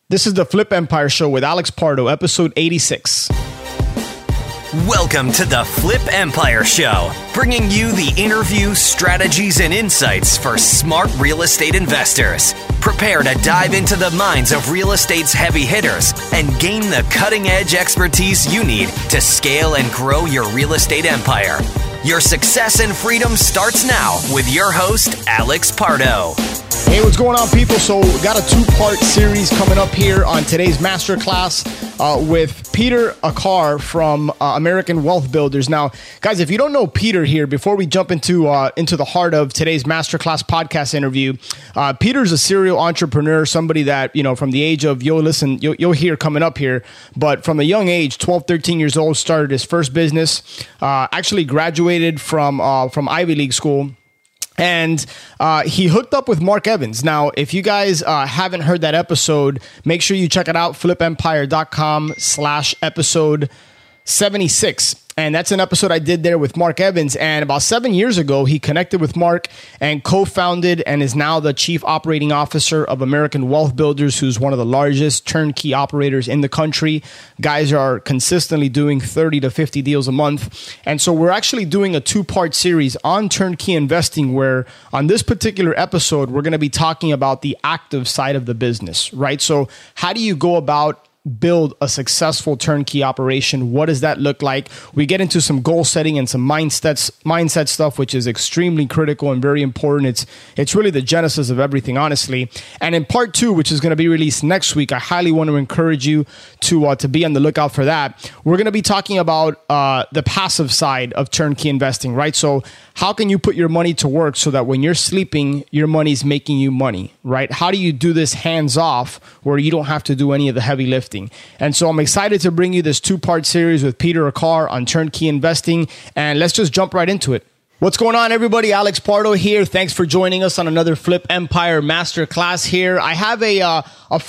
This is the Flip Empire Show with Alex Pardo, episode 86. Welcome to the Flip Empire Show, bringing you the interviews, strategies, and insights for smart real estate investors. Prepare to dive into the minds of real estate's heavy hitters and gain the cutting-edge expertise you need to scale and grow your real estate empire. Your success and freedom starts now with your host, Alex Pardo. Hey, what's going on, people? So we got a two-part series coming up here on today's masterclass with Peter Akar from American Wealth Builders. Now, guys, if you don't know Peter here, before we jump into the heart of today's masterclass podcast interview, Peter's a serial entrepreneur, somebody that, you know, from the age of, you'll hear coming up here, but from a young age, 12, 13 years old, started his first business, actually graduated from Ivy League school. And he hooked up with Mark Evans. Now, if you guys haven't heard that episode, make sure you check it out, flipempire.com/episode 76. And that's an episode I did there with Mark Evans. And about 7 years ago, he connected with Mark and co-founded and is now the chief operating officer of American Wealth Builders, who's one of the largest turnkey operators in the country. Guys are consistently doing 30 to 50 deals a month. And so we're actually doing a two-part series on turnkey investing, where on this particular episode, we're going to be talking about the active side of the business, right? So how do you go about build a successful turnkey operation? What does that look like? We get into some goal setting and some mindset stuff, which is extremely critical and very important. It's really the genesis of everything, honestly. And in part two, which is going to be released next week, I highly want to encourage you to be on the lookout for that. We're going to be talking about the passive side of turnkey investing, right? So how can you put your money to work so that when you're sleeping, your money's making you money, right? How do you do this hands off where you don't have to do any of the heavy lifting? And so I'm excited to bring you this two-part series with Peter Akar on turnkey investing. And let's just jump right into it. What's going on, everybody? Alex Pardo here. Thanks for joining us on another Flip Empire Masterclass here. I have a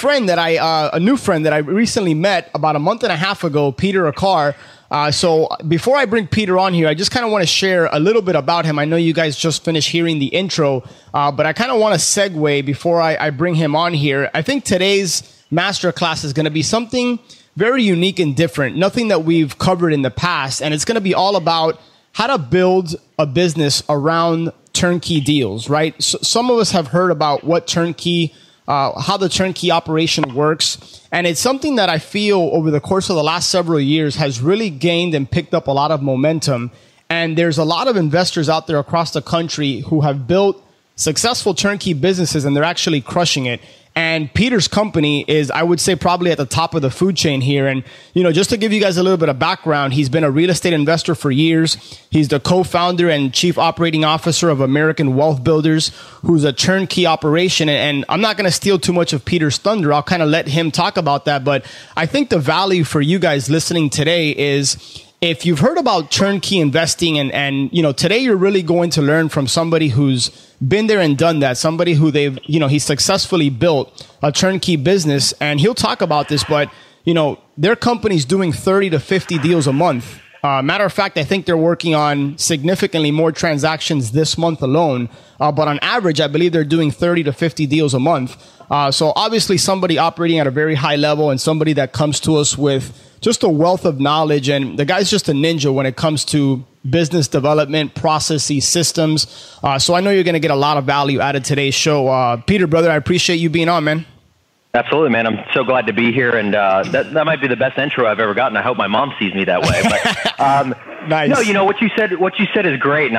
new friend that I recently met about a month and a half ago, Peter Akar. So before I bring Peter on here, I just kind of want to share a little bit about him. I know you guys just finished hearing the intro, but I kind of want to segue before I bring him on here. I think today's masterclass is going to be something very unique and different, nothing that we've covered in the past. And it's going to be all about how to build a business around turnkey deals, right? So some of us have heard about what turnkey how the turnkey operation works. And it's something that I feel over the course of the last several years has really gained and picked up a lot of momentum. And there's a lot of investors out there across the country who have built successful turnkey businesses, and they're actually crushing it. And Peter's company is, I would say, probably at the top of the food chain here. And, you know, just to give you guys a little bit of background, he's been a real estate investor for years. He's the co-founder and chief operating officer of American Wealth Builders, who's a turnkey operation. And I'm not going to steal too much of Peter's thunder. I'll kind of let him talk about that. But I think the value for you guys listening today is, if you've heard about turnkey investing and you know, today you're really going to learn from somebody who's been there and done that, somebody who he's successfully built a turnkey business, and he'll talk about this, but you know, their company's doing 30 to 50 deals a month. Matter of fact, I think they're working on significantly more transactions this month alone. But on average, I believe they're doing 30 to 50 deals a month. So obviously somebody operating at a very high level and somebody that comes to us with just a wealth of knowledge. And the guy's just a ninja when it comes to business development, processes, systems. So I know you're going to get a lot of value out of today's show. Peter, brother, I appreciate you being on, man. Absolutely, man. I'm so glad to be here, and that might be the best intro I've ever gotten. I hope my mom sees me that way. But nice. No, you know what you said is great, and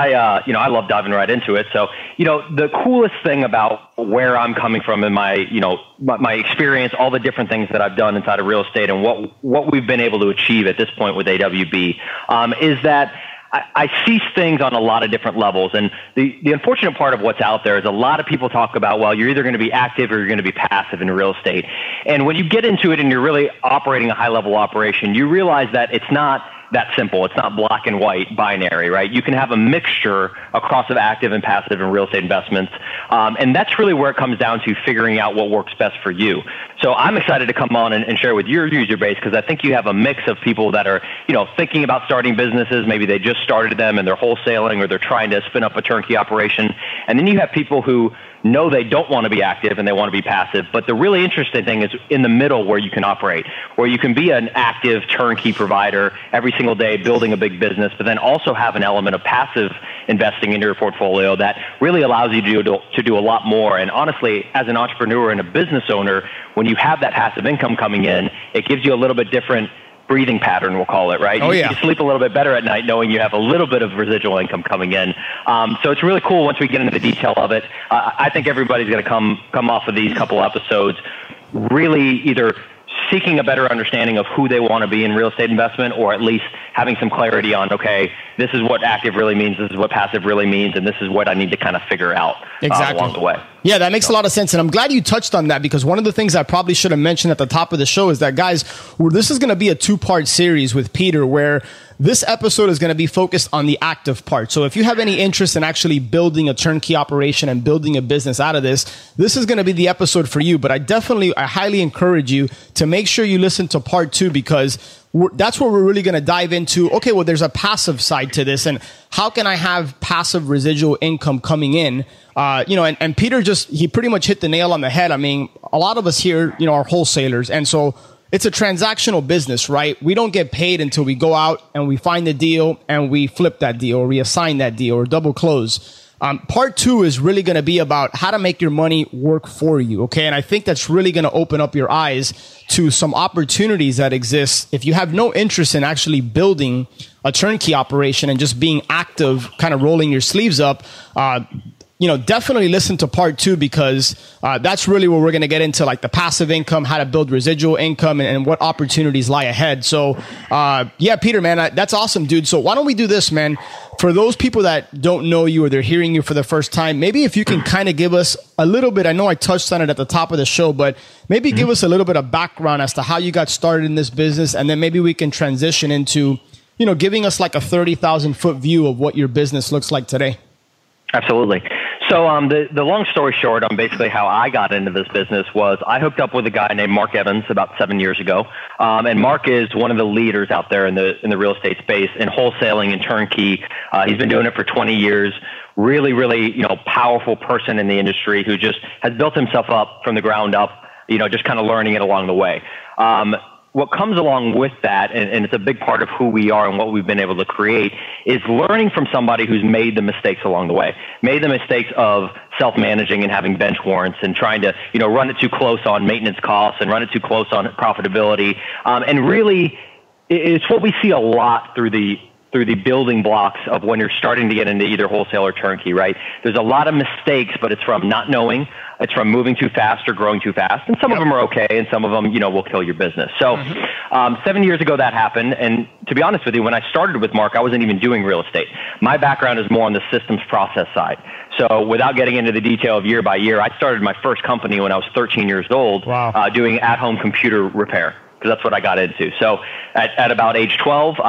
I love diving right into it. So, you know, the coolest thing about where I'm coming from in my experience, all the different things that I've done inside of real estate, and what we've been able to achieve at this point with AWB, is that I see things on a lot of different levels. And the unfortunate part of what's out there is a lot of people talk about, well, you're either going to be active or you're going to be passive in real estate. And when you get into it and you're really operating a high level operation, you realize that it's not that simple. It's not black and white binary, right? You can have a mixture across of active and passive in real estate investments. And that's really where it comes down to figuring out what works best for you. So I'm excited to come on and share with your user base, because I think you have a mix of people that are, you know, thinking about starting businesses. Maybe they just started them and they're wholesaling, or they're trying to spin up a turnkey operation. And then you have people who know they don't want to be active and they want to be passive. But the really interesting thing is in the middle where you can operate, where you can be an active turnkey provider every single day building a big business, but then also have an element of passive investing into your portfolio that really allows you to do a lot more. And honestly, as an entrepreneur and a business owner, when you have that passive income coming in, it gives you a little bit different breathing pattern, we'll call it, right? You sleep a little bit better at night knowing you have a little bit of residual income coming in. So it's really cool once we get into the detail of it. I think everybody's going to come off of these couple episodes really either seeking a better understanding of who they want to be in real estate investment, or at least having some clarity on, okay, this is what active really means, this is what passive really means, and this is what I need to kind of figure out along the way. Yeah, that makes a lot of sense. And I'm glad you touched on that, because one of the things I probably should have mentioned at the top of the show is that, guys, this is going to be a 2-part series with Peter, where this episode is going to be focused on the active part. So if you have any interest in actually building a turnkey operation and building a business out of this is going to be the episode for you. But I highly encourage you to make sure you listen to part 2, because that's where we're really going to dive into, okay, well, there's a passive side to this, and how can I have passive residual income coming in? And Peter he pretty much hit the nail on the head. I mean, a lot of us here, are wholesalers. And so it's a transactional business, right? We don't get paid until we go out and we find the deal and we flip that deal, or we assign that deal, or double close. Part 2 is really going to be about how to make your money work for you. Okay. And I think that's really going to open up your eyes to some opportunities that exist if you have no interest in actually building a turnkey operation and just being active, kind of rolling your sleeves up. Definitely listen to part 2, because that's really where we're going to get into like the passive income, how to build residual income, and what opportunities lie ahead. So, Peter, man, that's awesome, dude. So why don't we do this, man? For those people that don't know you or they're hearing you for the first time, maybe if you can kind of give us a little bit, I know I touched on it at the top of the show, but maybe give us a little bit of background as to how you got started in this business. And then maybe we can transition into, giving us like a 30,000 foot view of what your business looks like today. Absolutely. So the long story short on basically how I got into this business was I hooked up with a guy named Mark Evans about 7 years ago. And Mark is one of the leaders out there in the real estate space in wholesaling and turnkey. He's been doing it for 20 years. Really, really, powerful person in the industry who just has built himself up from the ground up, just kind of learning it along the way. What comes along with that, and it's a big part of who we are and what we've been able to create, is learning from somebody who's made the mistakes along the way, made the mistakes of self-managing and having bench warrants and trying to, run it too close on maintenance costs and run it too close on profitability. And really, it's what we see a lot through the building blocks of when you're starting to get into either wholesale or turnkey, right? There's a lot of mistakes, but it's from not knowing, it's from moving too fast or growing too fast. And some of them are okay, and some of them, will kill your business. So 7 years ago that happened. And to be honest with you, when I started with Mark, I wasn't even doing real estate. My background is more on the systems process side. So without getting into the detail of year by year, I started my first company when I was 13 years old, doing at-home computer repair, because that's what I got into. So at about age 12,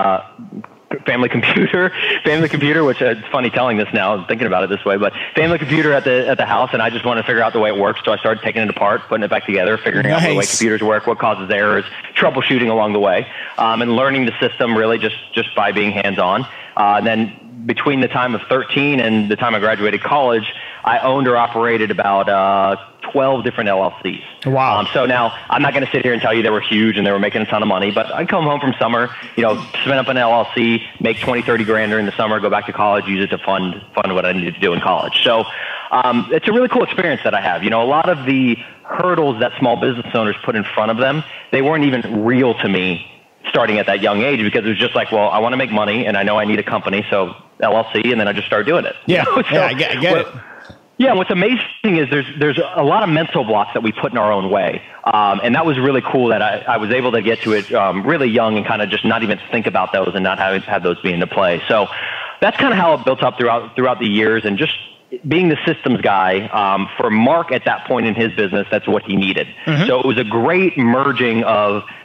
family computer, which it's funny telling this now, thinking about it this way, but family computer at the house, and I just wanted to figure out the way it works. So I started taking it apart, putting it back together, figuring out the way computers work, what causes errors, troubleshooting along the way, and learning the system really just by being hands-on. And then between the time of 13 and the time I graduated college, I owned or operated about 12 different LLCs. Wow. So now I'm not going to sit here and tell you they were huge and they were making a ton of money, but I'd come home from summer, spin up an LLC, make 20, 30 grand during the summer, go back to college, use it to fund what I needed to do in college. So it's a really cool experience that I have. A lot of the hurdles that small business owners put in front of them, they weren't even real to me starting at that young age, because it was just like, well, I want to make money and I know I need a company, so LLC, and then I just started doing it. Yeah, I get it. Yeah, what's amazing is there's a lot of mental blocks that we put in our own way. And that was really cool that I was able to get to it really young and kind of just not even think about those and not have those be into play. So that's kind of how it built up throughout the years, and just being the systems guy for Mark at that point in his business, that's what he needed. So it was a great merging of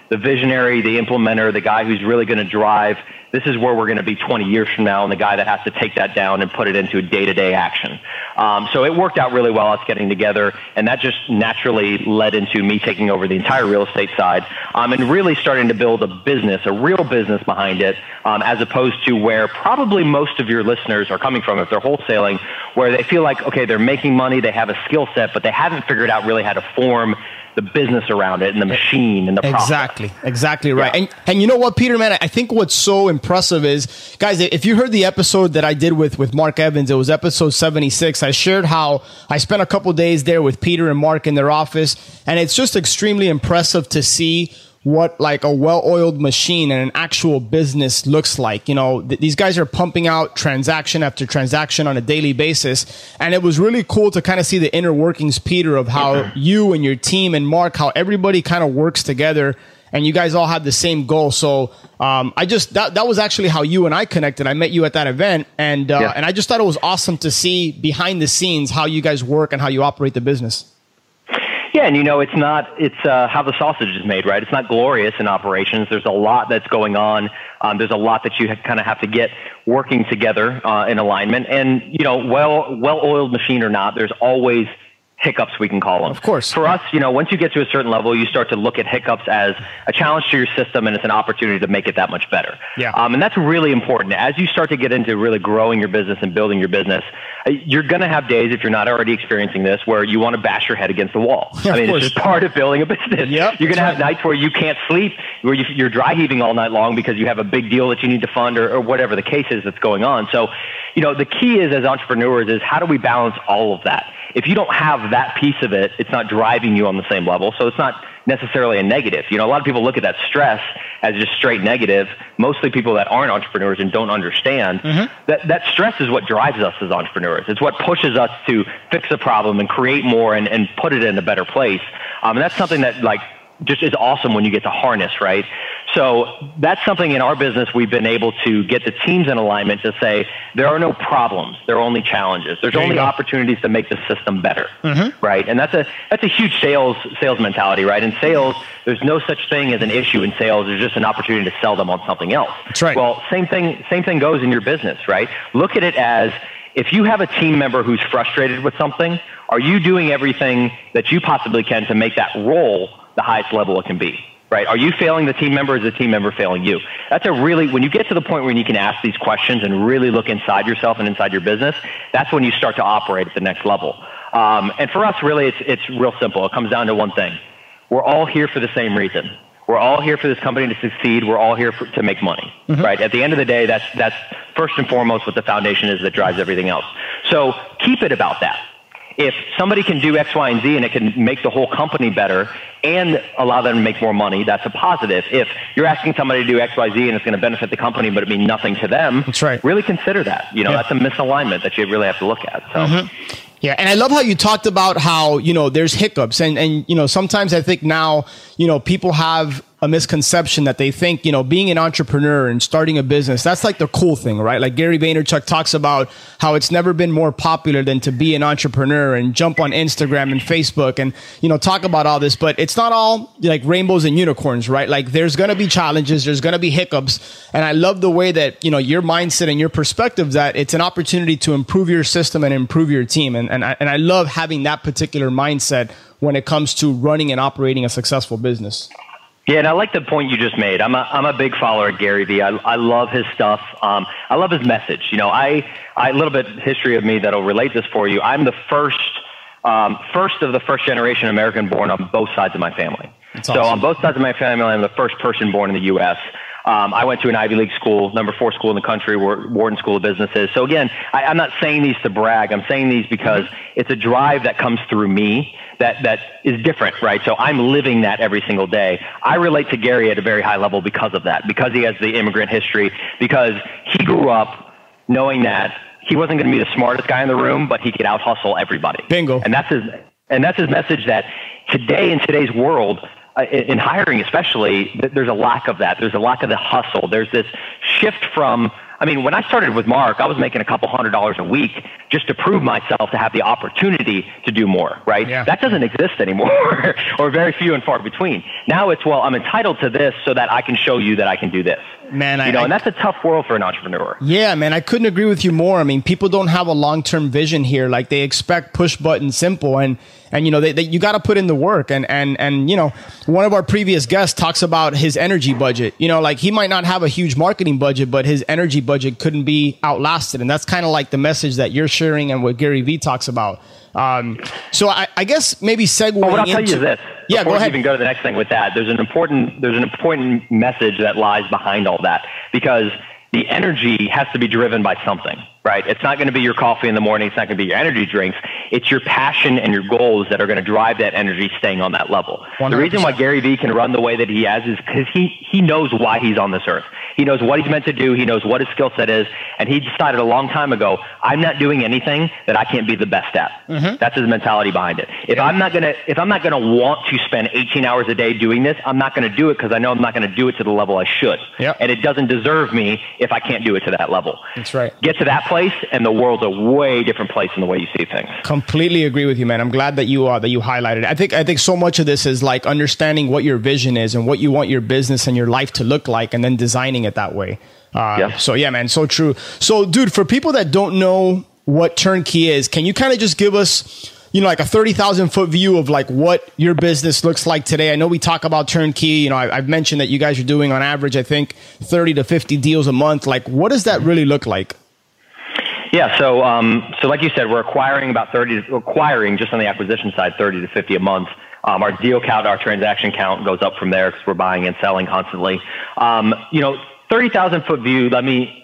the visionary, the implementer, the guy who's really going to drive, this is where we're going to be 20 years from now, and the guy that has to take that down and put it into day-to-day action. So it worked out really well, us getting together, and that just naturally led into me taking over the entire real estate side, and really starting to build a business, a real business behind it, as opposed to where probably most of your listeners are coming from if they're wholesaling, where they feel like, okay, they're making money, they have a skill set, but they haven't figured out really how to form the business around it and the machine and the process. Exactly right. Yeah. And you know what, Peter, man, I think what's so impressive is, guys, if you heard the episode that I did with Mark Evans, it was episode 76. I shared how I spent a couple days there with Peter and Mark in their office, and it's just extremely impressive to see what like a well-oiled machine and an actual business looks like. You know, these guys are pumping out transaction after transaction on a daily basis. And it was really cool to kind of see the inner workings, Peter, of how you and your team and Mark, how everybody kind of works together and you guys all have the same goal. So that was actually how you and I connected. I met you at that event, and I just thought it was awesome to see behind the scenes how you guys work and how you operate the business. Yeah, and it's how the sausage is made, right? It's not glorious in operations. There's a lot that's going on. There's a lot that you kind of have to get working together in alignment. And, well-oiled machine or not, there's always hiccups, we can call them. Of course. For us, once you get to a certain level, you start to look at hiccups as a challenge to your system, and it's an opportunity to make it that much better. Yeah. And that's really important. As you start to get into really growing your business and building your business, you're going to have days, if you're not already experiencing this, where you want to bash your head against the wall. It's just part of building a business. Yep, you're going to have nights where you can't sleep, where you're dry heaving all night long because you have a big deal that you need to fund or whatever the case is that's going on. So, the key is, as entrepreneurs, is how do we balance all of that? If you don't have that piece of it, it's not driving you on the same level. So it's not necessarily a negative. A lot of people look at that stress as just straight negative. Mostly people that aren't entrepreneurs and don't understand that stress is what drives us as entrepreneurs. It's what pushes us to fix a problem and create more and put it in a better place. And that's something that just is awesome when you get to harness, right? So that's something in our business we've been able to get the teams in alignment to say there are no problems, there are only challenges. There's only opportunities to make the system better, right? And that's a huge sales mentality, right? In sales, there's no such thing as an issue in sales. There's just an opportunity to sell them on something else. That's right. Well, same thing goes in your business, right? Look at it as, if you have a team member who's frustrated with something, are you doing everything that you possibly can to make that role the highest level it can be, right? Are you failing the team member? Or is the team member failing you? When you get to the point where you can ask these questions and really look inside yourself and inside your business, that's when you start to operate at the next level. And for us, really, it's real simple. It comes down to one thing. We're all here for the same reason. We're all here for this company to succeed. We're all here to make money, right? At the end of the day, that's first and foremost what the foundation is that drives everything else. So keep it about that. If somebody can do X, Y, and Z and it can make the whole company better and allow them to make more money, that's a positive. If you're asking somebody to do X, Y, Z and it's going to benefit the company but it mean nothing to them, that's right. Really consider that. That's a misalignment that you really have to look at. So. Yeah, and I love how you talked about how, there's hiccups. And sometimes I think now, people have a misconception that they think, being an entrepreneur and starting a business, that's like the cool thing, right? Like Gary Vaynerchuk talks about how it's never been more popular than to be an entrepreneur and jump on Instagram and Facebook and, talk about all this. But it's not all like rainbows and unicorns, right? Like there's going to be challenges, there's going to be hiccups. And I love the way that, your mindset and your perspective, that it's an opportunity to improve your system and improve your team. And I love having that particular mindset when it comes to running and operating a successful business. Yeah, and I like the point you just made. I'm a big follower of Gary Vee. I love his stuff. I love his message. I a little bit history of me that'll relate this for you. I'm the first of the first generation American born on both sides of my family. That's so awesome. On both sides of my family, I'm the first person born in the U.S. I went to an Ivy League school, number 4 school in the country, Wharton School of Businesses. So again, I'm not saying these to brag. I'm saying these because it's a drive that comes through me that is different, right? So I'm living that every single day. I relate to Gary at a very high level because of that, because he has the immigrant history, because he grew up knowing that he wasn't going to be the smartest guy in the room, but he could out hustle everybody. Bingo. And that's his message, that today, in today's world, in hiring especially, there's a lack of that. There's a lack of the hustle. There's this shift from I mean, when I started with Mark, I was making a couple $100 a week just to prove myself to have the opportunity to do more, right? Yeah. That doesn't exist anymore, or very few and far between. Now it's, well, I'm entitled to this so that I can show you that I can do this. Man, and that's a tough world for an entrepreneur. Yeah, man, I couldn't agree with you more. I mean, people don't have a long-term vision here. Like, they expect push button simple, and you know, you got to put in the work. And you know, one of our previous guests talks about his energy budget. You know, like, he might not have a huge marketing budget, but his energy budget couldn't be outlasted. And that's kind of like the message that you're sharing and what Gary Vee talks about. So I guess maybe segueing into... Well, what I'll tell you is this. Yeah, Before go ahead. we even go to the next thing with that, there's an important message that lies behind all that, because the energy has to be driven by something, right? It's not going to be your coffee in the morning. It's not going to be your energy drinks. It's your passion and your goals that are going to drive that energy staying on that level. 100%. The reason why Gary Vee can run the way that he has is because he knows why he's on this earth. He knows what he's meant to do. He knows what his skill set is. And he decided a long time ago, I'm not doing anything that I can't be the best at. Mm-hmm. That's his mentality behind it. If I'm not going to want to spend 18 hours a day doing this, I'm not going to do it, because I know I'm not going to do it to the level I should. Yep. And it doesn't deserve me if I can't do it to that level. That's right. Get to that place, and the world's a way different place in the way you see things. Completely agree with you, man. I'm glad that you highlighted it. I think so much of this is like understanding what your vision is and what you want your business and your life to look like, and then designing it that way. So yeah, man, so true. So, dude, for people that don't know what Turnkey is, can you kind of just give us, you know, like a 30,000 foot view of like what your business looks like today? I know we talk about Turnkey. You know, I've mentioned that you guys are doing on average, I think, 30 to 50 deals a month. Like, what does that really look like? Yeah, so like you said, we're acquiring just on the acquisition side, 30 to 50 a month. Our deal count, our transaction count goes up from there because we're buying and selling constantly. 30,000 foot view. Let me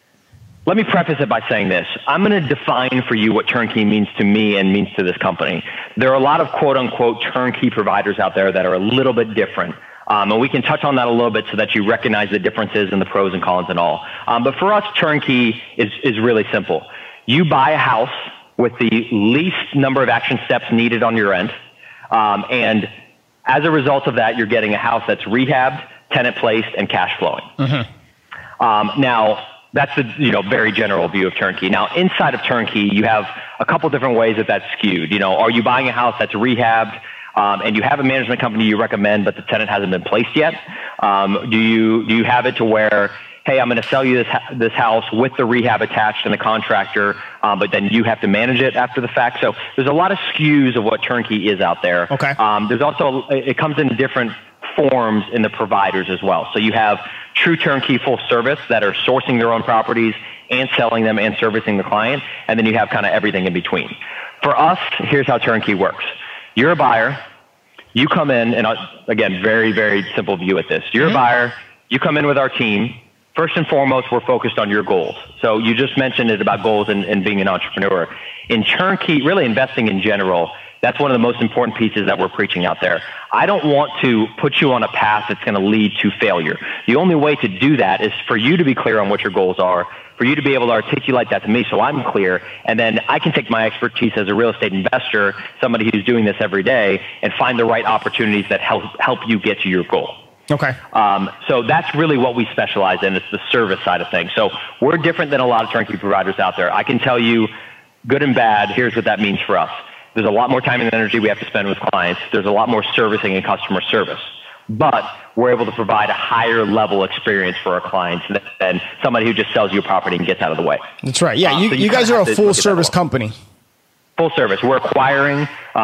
preface it by saying this. I'm going to define for you what turnkey means to me and means to this company. There are a lot of quote unquote turnkey providers out there that are a little bit different. And we can touch on that a little bit so that you recognize the differences and the pros and cons and all. But for us, turnkey is really simple. You buy a house with the least number of action steps needed on your end. And as a result of that, you're getting a house that's rehabbed, tenant placed, and cash flowing. Mm-hmm. Now, that's the very general view of turnkey. Now, inside of turnkey, you have a couple different ways that's skewed. You know, are you buying a house that's rehabbed, and you have a management company you recommend, but the tenant hasn't been placed yet? Do you have it to where, hey, I'm going to sell you this house with the rehab attached and the contractor, but then you have to manage it after the fact? So there's a lot of skews of what turnkey is out there. Okay. There's also, it comes in different forms in the providers as well. So you have true turnkey full service that are sourcing their own properties and selling them and servicing the client. And then you have kind of everything in between. For us, here's how turnkey works. You're a buyer. You come in, and again, very, very simple view at this. You're a buyer. You come in with our team. First and foremost, we're focused on your goals. So you just mentioned it about goals and being an entrepreneur. In turnkey, really investing in general, that's one of the most important pieces that we're preaching out there. I don't want to put you on a path that's going to lead to failure. The only way to do that is for you to be clear on what your goals are, for you to be able to articulate that to me so I'm clear, and then I can take my expertise as a real estate investor, somebody who's doing this every day, and find the right opportunities that help you get to your goal. Okay. So that's really what we specialize in. It's the service side of things. So we're different than a lot of turnkey providers out there. I can tell you, good and bad, here's what that means for us. There's a lot more time and energy we have to spend with clients. There's a lot more servicing and customer service. But we're able to provide a higher level experience for our clients than somebody who just sells you a property and gets out of the way. That's right. Yeah, you guys are a full service company. Full service. We're acquiring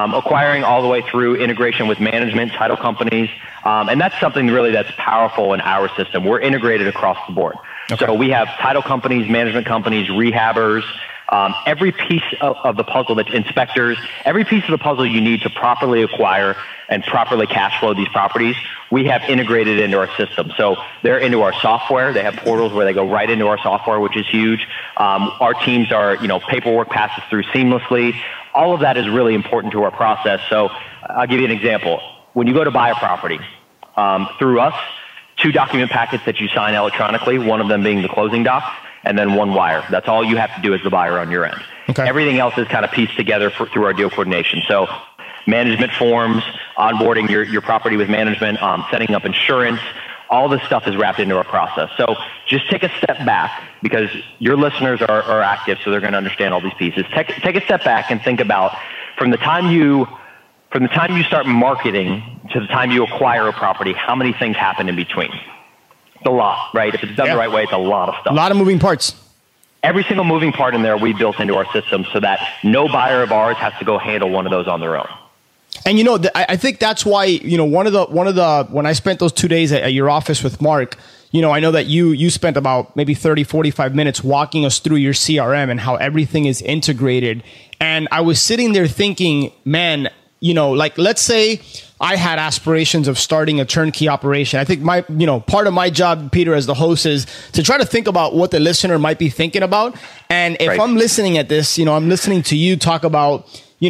all the way through integration with management, title companies. And that's something really that's powerful in our system. We're integrated across the board. Okay. So we have title companies, management companies, rehabbers, every piece of the puzzle, that inspectors, every piece of the puzzle you need to properly acquire and properly cash flow these properties, we have integrated into our system. So they're into our software. They have portals where they go right into our software, which is huge. Our teams are, paperwork passes through seamlessly. All of that is really important to our process. So I'll give you an example. When you go to buy a property, through us, 2 document packets that you sign electronically, one of them being the closing docs, and then 1 wire. That's all you have to do as the buyer on your end. Okay. Everything else is kind of pieced together through our deal coordination. So management forms, onboarding your property with management, setting up insurance, All this stuff is wrapped into our process. So just take a step back, because your listeners are active, so they're going to understand all these pieces. Take a step back and think about from the time you start marketing to the time you acquire a property, how many things happen in between. It's a lot, right? If it's done the right way, it's a lot of stuff. A lot of moving parts. Every single moving part in there we built into our system so that no buyer of ours has to go handle one of those on their own. And I think that's why, one of the when I spent those 2 days at your office with Mark, I know that you spent about maybe 30, 45 minutes walking us through your CRM and how everything is integrated. And I was sitting there thinking, man, like, let's say I had aspirations of starting a turnkey operation. I think part of my job, Peter, as the host, is to try to think about what the listener might be thinking about. And if I'm listening at this, I'm listening to you talk about,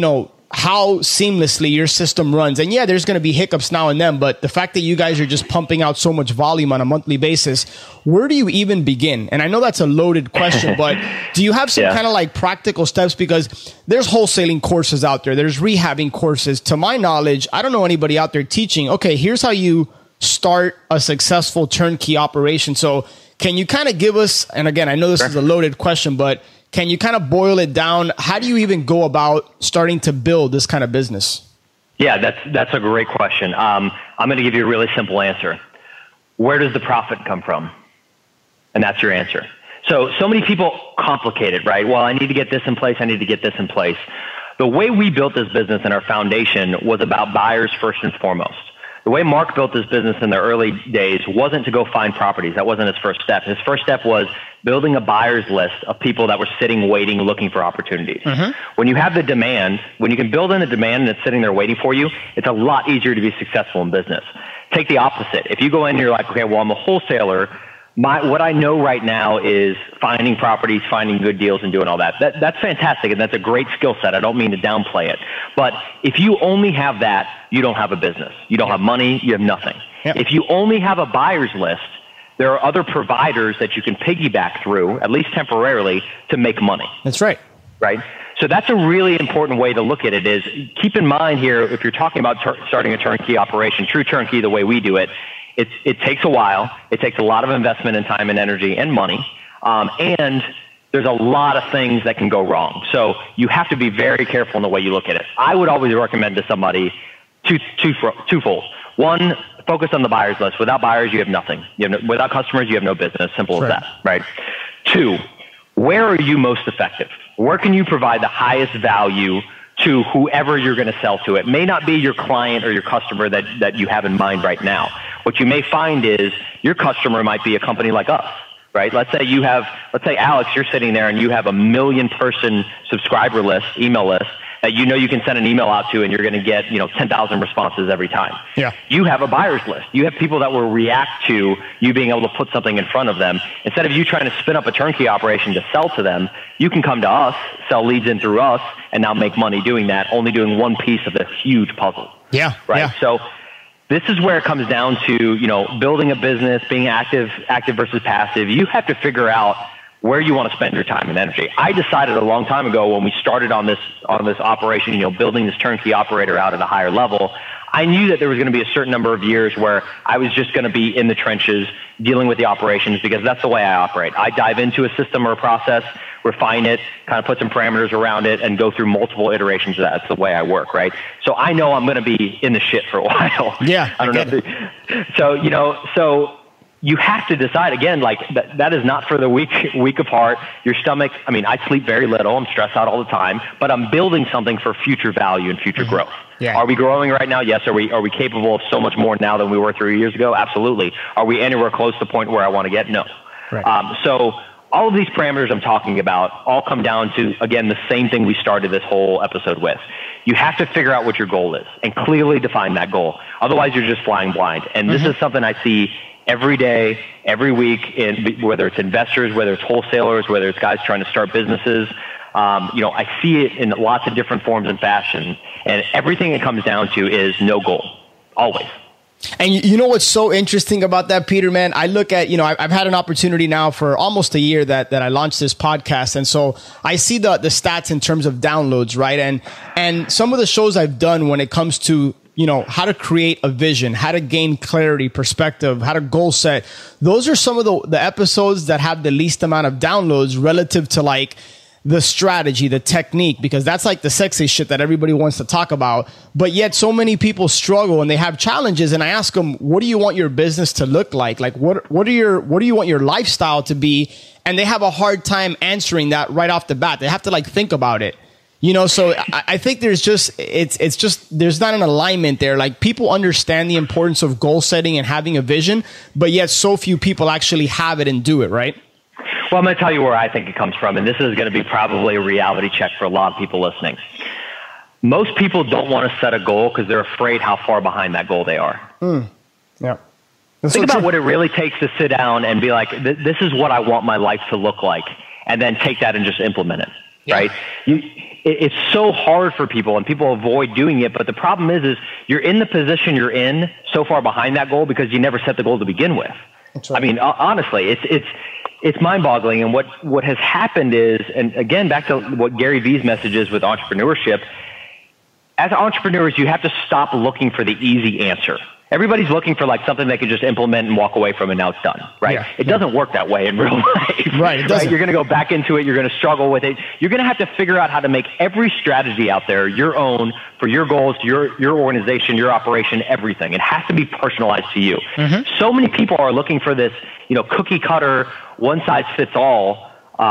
how seamlessly your system runs. And yeah, there's going to be hiccups now and then, but the fact that you guys are just pumping out so much volume on a monthly basis, where do you even begin? And I know that's a loaded question, but do you have some kind of like practical steps? Because there's wholesaling courses out there. There's rehabbing courses. To my knowledge, I don't know anybody out there teaching, okay, here's how you start a successful turnkey operation. So can you kind of give us, and again, I know this is a loaded question, but can you kind of boil it down? How do you even go about starting to build this kind of business? Yeah, that's a great question. I'm going to give you a really simple answer. Where does the profit come from? And that's your answer. So many people complicate it, right? Well, I need to get this in place. I need to get this in place. The way we built this business and our foundation was about buyers first and foremost. The way Mark built this business in the early days wasn't to go find properties. That wasn't his first step. His first step was building a buyer's list of people that were sitting, waiting, looking for opportunities. When you have the demand, when you can build in a demand and it's sitting there waiting for you, it's a lot easier to be successful in business. Take the opposite. If you go in and you're like, okay, well, I'm a wholesaler. What I know right now is finding properties, finding good deals, and doing all that. That's fantastic, and that's a great skill set. I don't mean to downplay it. But if you only have that, you don't have a business. You don't have money. You have nothing. Yep. If you only have a buyer's list, there are other providers that you can piggyback through, at least temporarily, to make money. That's right. Right? So that's a really important way to look at it is keep in mind here, if you're talking about starting a turnkey operation, true turnkey the way we do it, it takes a while. It takes a lot of investment in time and energy and money. And there's a lot of things that can go wrong. So you have to be very careful in the way you look at it. I would always recommend to somebody twofold. One, focus on the buyer's list. Without buyers, you have nothing. Without customers, you have no business. Simple as that, right? Two, where are you most effective? Where can you provide the highest value to whoever you're going to sell to? It may not be your client or your customer that you have in mind right now. What you may find is your customer might be a company like us, right? Let's say Alex, you're sitting there and you have a 1 million person subscriber list, email list, that you can send an email out to and you're going to get 10,000 responses every time. Yeah. You have a buyer's list. You have people that will react to you being able to put something in front of them. Instead of you trying to spin up a turnkey operation to sell to them, you can come to us, sell leads in through us, and now make money doing that, only doing one piece of this huge puzzle. Yeah. Right. Yeah. So this is where it comes down to, building a business, being active versus passive. You have to figure out where you want to spend your time and energy. I decided a long time ago when we started on this operation, building this turnkey operator out at a higher level, I knew that there was going to be a certain number of years where I was just going to be in the trenches dealing with the operations because that's the way I operate. I dive into a system or a process, refine it, kind of put some parameters around it, and go through multiple iterations of that. That's the way I work, right? So I know I'm going to be in the shit for a while. Yeah. I don't know. So you have to decide, again, like that is not for the weak of heart. Your stomach, I sleep very little. I'm stressed out all the time, but I'm building something for future value and future growth. Yeah. Are we growing right now? Yes. Are we capable of so much more now than we were 3 years ago? Absolutely. Are we anywhere close to the point where I want to get? No. Right. So all of these parameters I'm talking about all come down to, again, the same thing we started this whole episode with. You have to figure out what your goal is and clearly define that goal. Otherwise, you're just flying blind. And this is something I see every day, every week, whether it's investors, whether it's wholesalers, whether it's guys trying to start businesses. I see it in lots of different forms and fashion. And everything it comes down to is no goal, always. And you know what's so interesting about that, Peter, man? I look at, I've had an opportunity now for almost a year that I launched this podcast. And so I see the stats in terms of downloads, right? And some of the shows I've done when it comes to how to create a vision, how to gain clarity, perspective, how to goal set. Those are some of the episodes that have the least amount of downloads relative to like the strategy, the technique, because that's like the sexy shit that everybody wants to talk about. But yet so many people struggle and they have challenges. And I ask them, what do you want your business to look like? Like what do you want your lifestyle to be? And they have a hard time answering that right off the bat. They have to like think about it. So I think there's there's not an alignment there. Like people understand the importance of goal setting and having a vision, but yet so few people actually have it and do it, right? Well, I'm going to tell you where I think it comes from, and this is going to be probably a reality check for a lot of people listening. Most people don't want to set a goal because they're afraid how far behind that goal they are. Yeah. Think about what it really takes to sit down and be like, this is what I want my life to look like, and then take that and just implement it, right? It's so hard for people, and people avoid doing it, but the problem is you're in the position you're in so far behind that goal because you never set the goal to begin with. That's right. I mean, honestly, it's mind-boggling. And what has happened is, and again, back to what Gary Vee's message is with entrepreneurship, as entrepreneurs, you have to stop looking for the easy answer. Everybody's looking for like something they can just implement and walk away from and now it's done, right? Yeah, it doesn't work that way in real life. Right, it doesn't. You're going to go back into it. You're going to struggle with it. You're going to have to figure out how to make every strategy out there your own for your goals, your organization, your operation, everything. It has to be personalized to you. Mm-hmm. So many people are looking for this, cookie cutter, one size fits all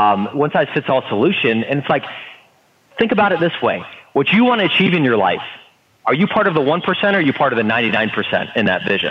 solution. And it's like, think about it this way. What you want to achieve in your life, are you part of the 1% or are you part of the 99% in that vision?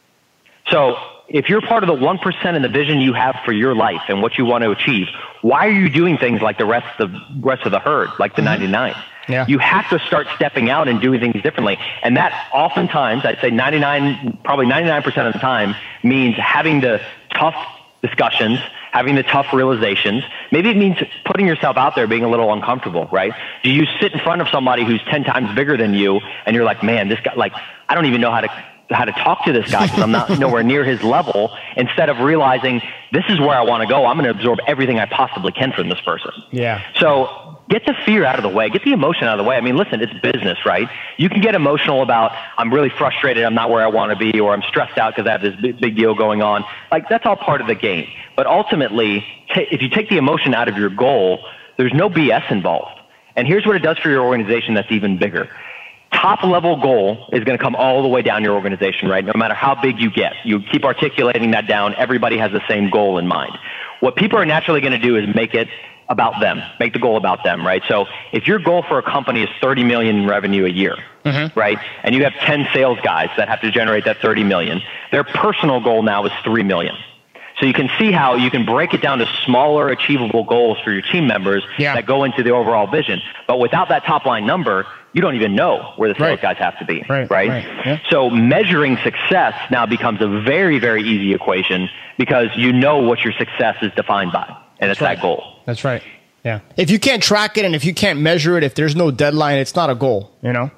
So if you're part of the 1% in the vision you have for your life and what you want to achieve, why are you doing things like the rest of the herd, like the 99? Yeah. You have to start stepping out and doing things differently. And that oftentimes, I'd say probably 99% of the time, means having the tough discussions, having the tough realizations. Maybe it means putting yourself out there, being a little uncomfortable, right? Do you sit in front of somebody who's 10 times bigger than you and you're like, man, this guy, like, I don't even know how to talk to this guy because I'm not nowhere near his level, instead of realizing this is where I want to go. I'm going to absorb everything I possibly can from this person. Yeah. So get the fear out of the way. Get the emotion out of the way. I mean, listen, it's business, right? You can get emotional about, I'm really frustrated, I'm not where I want to be, or I'm stressed out because I have this big deal going on. Like, that's all part of the game. But ultimately, if you take the emotion out of your goal, there's no BS involved. And here's what it does for your organization that's even bigger. Top level goal is going to come all the way down your organization, right? No matter how big you get, you keep articulating that down. Everybody has the same goal in mind. What people are naturally going to do is make it about them, make the goal about them, right? So if your goal for a company is 30 million in revenue a year, right? And you have 10 sales guys that have to generate that 30 million, their personal goal now is 3 million. So you can see how you can break it down to smaller achievable goals for your team members that go into the overall vision. But without that top line number, you don't even know where the sales guys have to be, right? Yeah. So measuring success now becomes a very, very easy equation because you know what your success is defined by, and it's that goal. That's right. Yeah. If you can't track it and if you can't measure it, if there's no deadline, it's not a goal, Yep.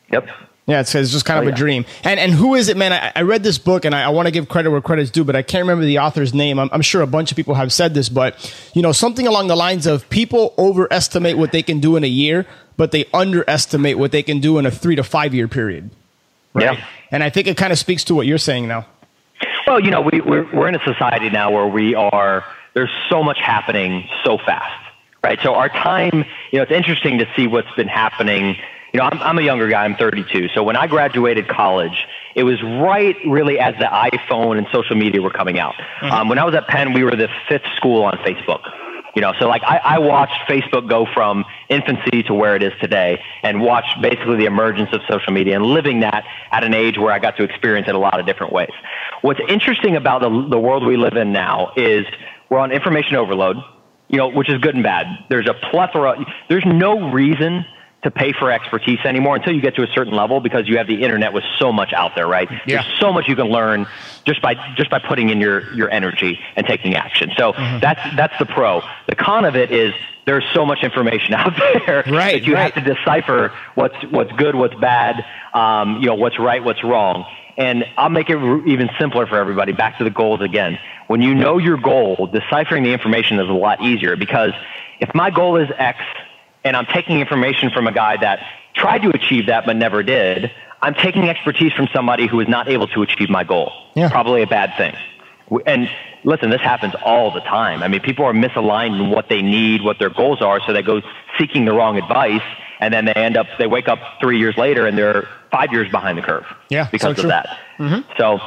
Yeah, it's just kind of a dream. And who is it, man? I read this book, and I want to give credit where credit's due, but I can't remember the author's name. I'm sure a bunch of people have said this, but something along the lines of people overestimate what they can do in a year, but they underestimate what they can do in a 3 to 5 year period. Right? Yeah. And I think it kind of speaks to what you're saying now. Well, we're in a society now where there's so much happening so fast, right? So our time, it's interesting to see what's been happening. I'm a younger guy. I'm 32. So when I graduated college, it was right really as the iPhone and social media were coming out. When I was at Penn, we were the 5th school on Facebook. So like I watched Facebook go from infancy to where it is today, and watched basically the emergence of social media and living that at an age where I got to experience it a lot of different ways. What's interesting about the world we live in now is we're on information overload, which is good and bad. There's a plethora. There's no reason to pay for expertise anymore until you get to a certain level, because you have the internet with so much out there, right? Yeah. There's so much you can learn just by putting in your energy and taking action. So that's the pro. The con of it is there's so much information out there that you have to decipher what's good, what's bad, what's right, what's wrong. And I'll make it even simpler for everybody. Back to the goals again. When you know your goal, deciphering the information is a lot easier, because if my goal is X, and I'm taking information from a guy that tried to achieve that but never did, I'm taking expertise from somebody who is not able to achieve my goal. Yeah. Probably a bad thing. And listen, this happens all the time. I mean, people are misaligned in what they need, what their goals are, so they go seeking the wrong advice, and then they wake up 3 years later and they're 5 years behind the curve because of that. Mm-hmm. So,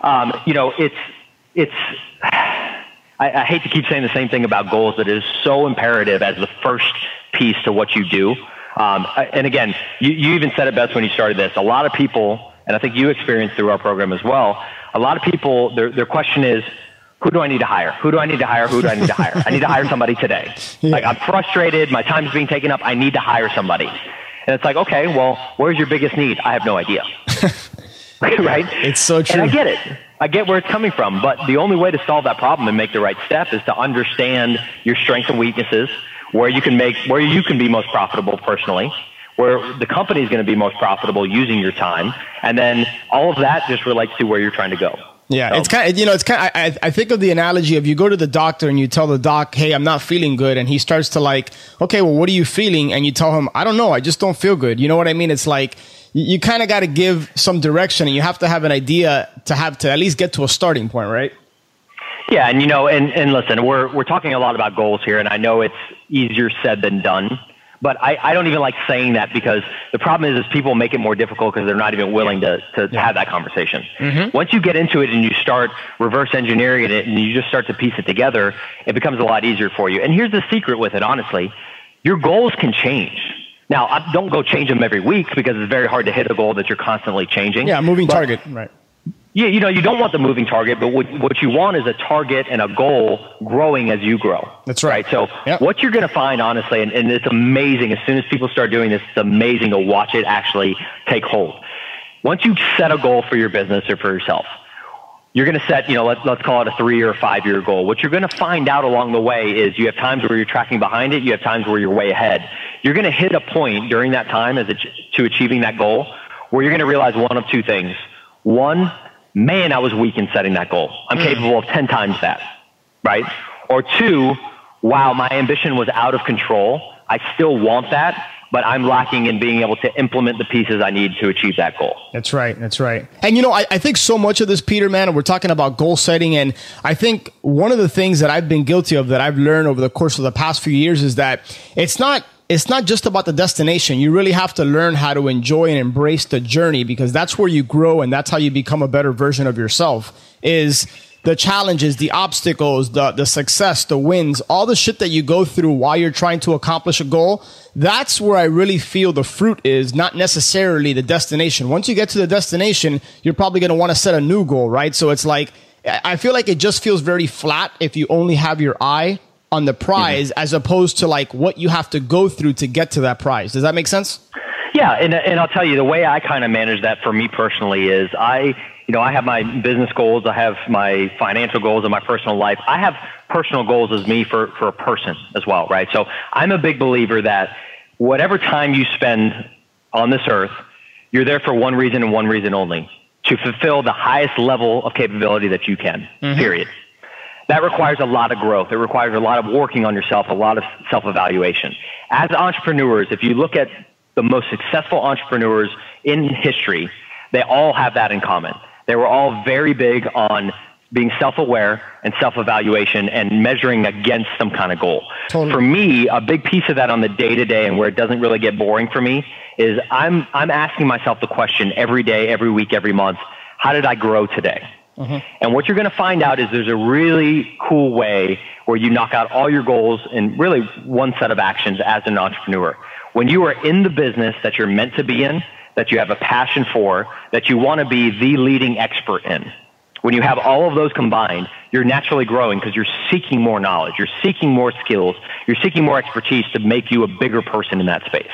I hate to keep saying the same thing about goals, but it is so imperative as the first piece to what you do. And again, you even said it best when you started this. A lot of people, and I think you experienced through our program as well, a lot of people, their question is, who do I need to hire? Who do I need to hire? Who do I need to hire? I need to hire somebody today. Yeah. Like, I'm frustrated. My time is being taken up. I need to hire somebody. And it's like, okay, well, where's your biggest need? I have no idea. Right? It's so true. And I get it. I get where it's coming from. But the only way to solve that problem and make the right step is to understand your strengths and weaknesses, where you can be most profitable personally, where the company is going to be most profitable using your time. And then all of that just relates to where you're trying to go. Yeah, so. I think of the analogy of you go to the doctor and you tell the doc, hey, I'm not feeling good. And he starts to like, okay, well, what are you feeling? And you tell him, I don't know. I just don't feel good. You know what I mean? It's like, you kind of got to give some direction, and you have to have an idea to at least get to a starting point, right? Yeah. And, and listen, we're talking a lot about goals here, and I know it's easier said than done. But I don't even like saying that, because the problem is people make it more difficult because they're not even willing to have that conversation. Mm-hmm. Once you get into it and you start reverse engineering it and you just start to piece it together, it becomes a lot easier for you. And here's the secret with it, honestly. Your goals can change. Now, don't go change them every week, because it's very hard to hit a goal that you're constantly changing. Yeah, moving target, right. Yeah, you don't want the moving target, but what you want is a target and a goal growing as you grow. That's right. So what you're going to find, honestly, and it's amazing, as soon as people start doing this, it's amazing to watch it actually take hold. Once you set a goal for your business or for yourself, you're going to set, let's call it a 3 or 5 year goal. What you're going to find out along the way is you have times where you're tracking behind it. You have times where you're way ahead. You're going to hit a point during that time to achieving that goal where you're going to realize one of two things. One, man, I was weak in setting that goal. I'm capable of 10 times that, right? Or two, wow, my ambition was out of control. I still want that, but I'm lacking in being able to implement the pieces I need to achieve that goal. That's right. That's right. And, I think so much of this, Peter, man, we're talking about goal setting. And I think one of the things that I've been guilty of, that I've learned over the course of the past few years, is that it's not just about the destination. You really have to learn how to enjoy and embrace the journey, because that's where you grow, and that's how you become a better version of yourself. Is the challenges, the obstacles, the success, the wins, all the shit that you go through while you're trying to accomplish a goal. That's where I really feel the fruit is, not necessarily the destination. Once you get to the destination, you're probably going to want to set a new goal, right? So it's like, I feel like it just feels very flat if you only have your eye on the prize, as opposed to like what you have to go through to get to that prize. Does that make sense? Yeah. And I'll tell you, the way I kind of manage that for me personally is I have my business goals. I have my financial goals in my personal life. I have personal goals as me for a person as well, right? So I'm a big believer that whatever time you spend on this earth, you're there for one reason and one reason only: to fulfill the highest level of capability that you can, period. That requires a lot of growth. It requires a lot of working on yourself, a lot of self-evaluation. As entrepreneurs, if you look at the most successful entrepreneurs in history, they all have that in common. They were all very big on being self-aware and self-evaluation and measuring against some kind of goal. Totally. For me, a big piece of that on the day-to-day, and where it doesn't really get boring for me, is I'm asking myself the question every day, every week, every month: how did I grow today? And what you're going to find out is there's a really cool way where you knock out all your goals in really one set of actions as an entrepreneur. When you are in the business that you're meant to be in, that you have a passion for, that you want to be the leading expert in, when you have all of those combined, you're naturally growing, because you're seeking more knowledge, you're seeking more skills, you're seeking more expertise to make you a bigger person in that space.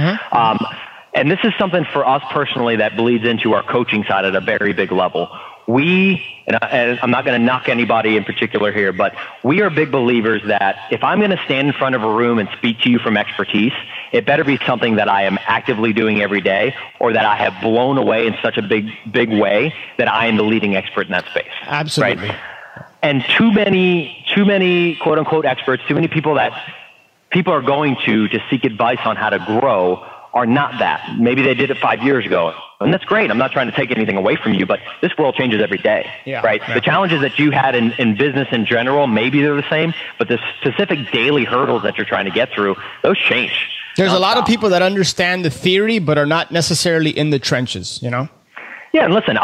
And this is something for us personally that bleeds into our coaching side at a very big level. And I'm not going to knock anybody in particular here, but we are big believers that if I'm going to stand in front of a room and speak to you from expertise, it better be something that I am actively doing every day, or that I have blown away in such a big way that I am the leading expert in that space. Absolutely. Right? And too many quote unquote experts, too many people that people are going to seek advice on how to grow, are not that. Maybe they did it 5 years ago. And that's great. I'm not trying to take anything away from you, but this world changes every day, right? Yeah. The challenges that you had in business in general, maybe they're the same, but the specific daily hurdles that you're trying to get through, those change. There's a lot of people that understand the theory, but are not necessarily in the trenches, you know? Yeah, and listen,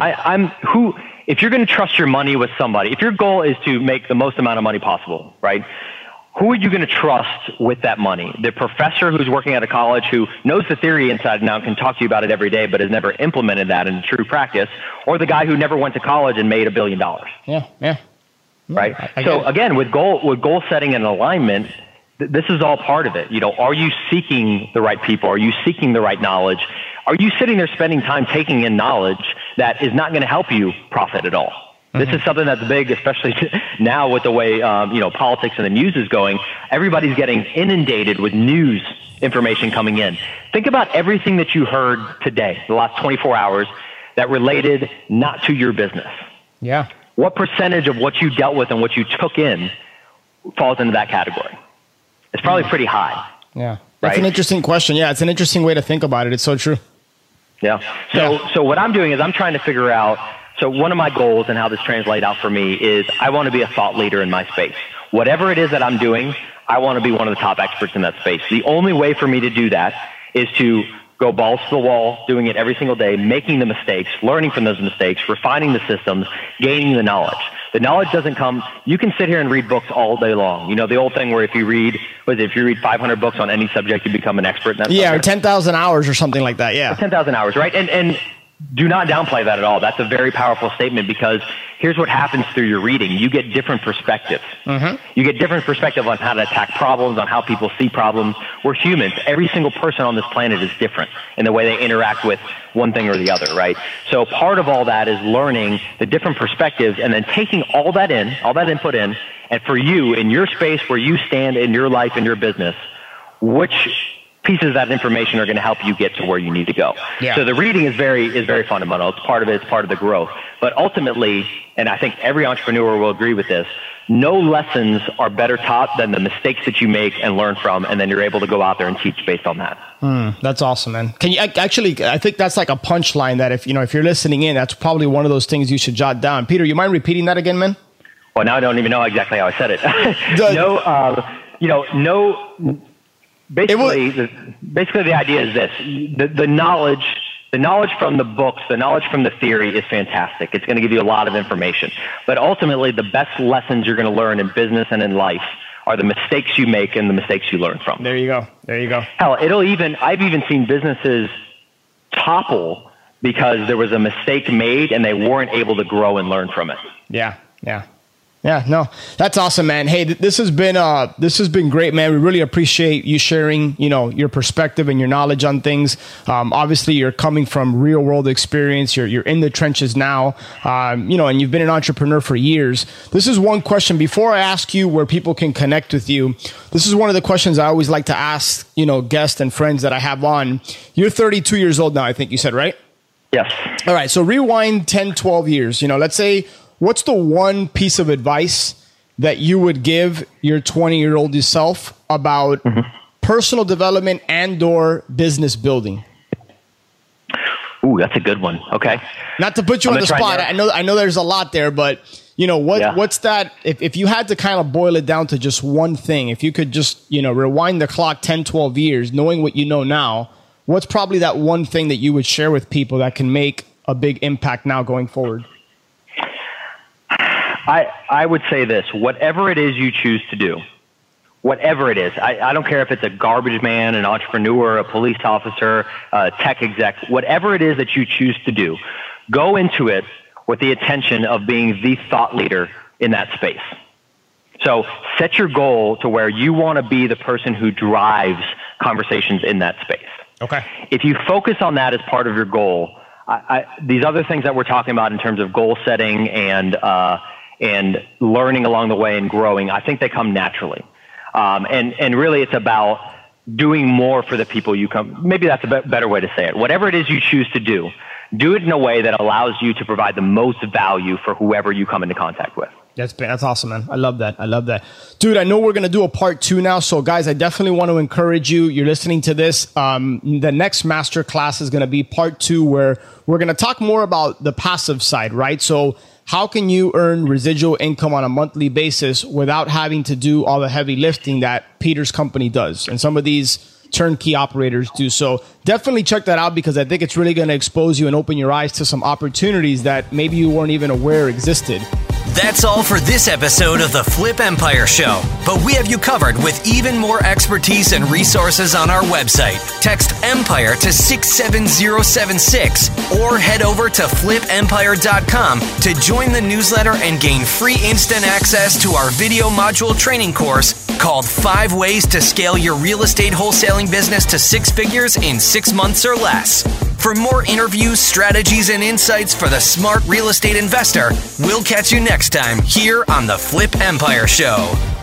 if you're going to trust your money with somebody, if your goal is to make the most amount of money possible, right? Who are you going to trust with that money? The professor who's working at a college who knows the theory inside and out and can talk to you about it every day, but has never implemented that in true practice, or the guy who never went to college and made $1 billion? Yeah. Right. So again, with goal setting and alignment, this is all part of it. You know, are you seeking the right people? Are you seeking the right knowledge? Are you sitting there spending time taking in knowledge that is not going to help you profit at all? This is something that's big, especially now with the way, politics and the news is going. Everybody's getting inundated with news information coming in. Think about everything that you heard today, the last 24 hours, that related not to your business. Yeah. What percentage of what you dealt with and what you took in falls into that category? It's probably pretty high. Yeah. That's an interesting question. Yeah, it's an interesting way to think about it. It's so true. Yeah. So what I'm doing is I'm trying to figure out, so one of my goals and how this translates out for me is I want to be a thought leader in my space. Whatever it is that I'm doing, I want to be one of the top experts in that space. The only way for me to do that is to go balls to the wall, doing it every single day, making the mistakes, learning from those mistakes, refining the systems, gaining the knowledge. The knowledge doesn't come, you can sit here and read books all day long. You know, the old thing where if you read 500 books on any subject, you become an expert in that subject. Yeah, or 10,000 hours or something like that, yeah. 10,000 hours, right? And do not downplay that at all. That's a very powerful statement because here's what happens through your reading. You get different perspectives. You get different perspective on how to attack problems, on how people see problems. We're humans. Every single person on this planet is different in the way they interact with one thing or the other, right? So part of all that is learning the different perspectives and then taking all that input in, and for you, in your space where you stand in your life, in your business, which pieces of that information are going to help you get to where you need to go. Yeah. So the reading is very fundamental. It's part of it. It's part of the growth. But ultimately, and I think every entrepreneur will agree with this, no lessons are better taught than the mistakes that you make and learn from, and then you're able to go out there and teach based on that. That's awesome, man. Can you actually? I think that's like a punchline that if you're listening in, that's probably one of those things you should jot down. Peter, you mind repeating that again, man? Well, now I don't even know exactly how I said it. Basically, the idea is this: the knowledge from the books, the knowledge from the theory is fantastic. It's going to give you a lot of information. But ultimately, the best lessons you're going to learn in business and in life are the mistakes you make and the mistakes you learn from. There you go. Hell, I've even seen businesses topple because there was a mistake made and they weren't able to grow and learn from it. Yeah, no, that's awesome, man. Hey, this has been great, man. We really appreciate you sharing, your perspective and your knowledge on things. Obviously, you're coming from real world experience. You're in the trenches now, and you've been an entrepreneur for years. This is one question before I ask you where people can connect with you. This is one of the questions I always like to ask, guests and friends that I have on. You're 32 years old now, I think you said, right? Yes. All right. So rewind 10, 12 years, let's say, what's the one piece of advice that you would give your 20-year-old yourself about personal development and/or business building? Ooh, that's a good one. Okay. Not to put you on the spot. I know there's a lot there, but what's that? If you had to kind of boil it down to just one thing, if you could just, rewind the clock 10, 12 years, knowing what you know now, what's probably that one thing that you would share with people that can make a big impact now going forward? I would say this: whatever it is you choose to do, whatever it is, I don't care if it's a garbage man, an entrepreneur, a police officer, a tech exec, whatever it is that you choose to do, go into it with the intention of being the thought leader in that space. So set your goal to where you want to be the person who drives conversations in that space. Okay. If you focus on that as part of your goal, these other things that we're talking about in terms of goal setting and learning along the way and growing, I think they come naturally. And really it's about doing more for the people you come. Maybe that's a better way to say it. Whatever it is you choose to do it in a way that allows you to provide the most value for whoever you come into contact with. That's awesome, man. I love that. Dude, I know we're going to do a part 2 now. So guys, I definitely want to encourage you. You're listening to this. The next masterclass is going to be part 2, where we're going to talk more about the passive side, right? So how can you earn residual income on a monthly basis without having to do all the heavy lifting that Peter's company does? And some of these turnkey operators do. So definitely check that out, because I think it's really going to expose you and open your eyes to some opportunities that maybe you weren't even aware existed. That's all for this episode of the Flip Empire Show, but we have you covered with even more expertise and resources on our website. Text EMPIRE to 67076 or head over to flipempire.com to join the newsletter and gain free instant access to our video module training course called 5 Ways to Scale Your Real Estate Wholesaling Business to 6 Figures in 6 months or less. For more interviews, strategies, and insights for the smart real estate investor, we'll catch you next time here on the Flip Empire Show.